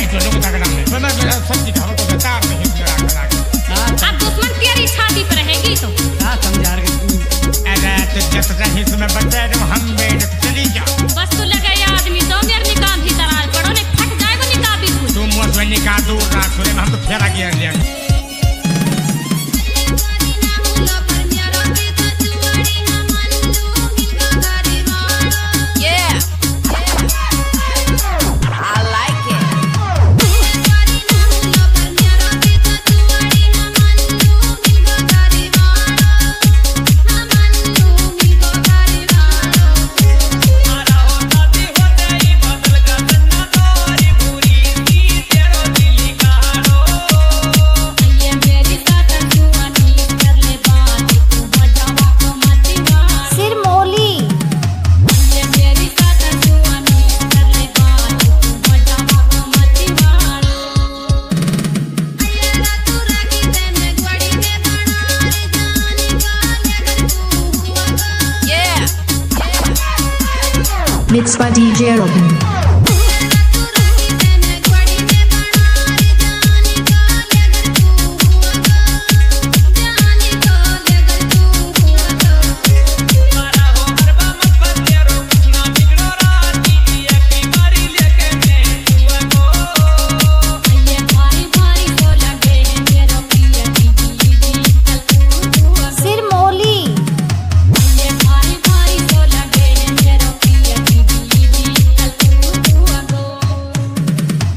तो लोग तगड़ा है तो ना सब्जी खाओ तो बेकार नहीं अब दुश्मन तेरी छाती पर रहेगी तो क्या समझा रहे अरे तो जैसा हिस्से में बच्चा है हम बेड चली जा बस तू लगा ये आदमी तो मेरे निकाह भी दरार पड़ो ने फट जाएगा निकाह भी तुम मुझसे निकाह दूर रख रे हम तो फेरा गया ले Mixed by DJ Robin.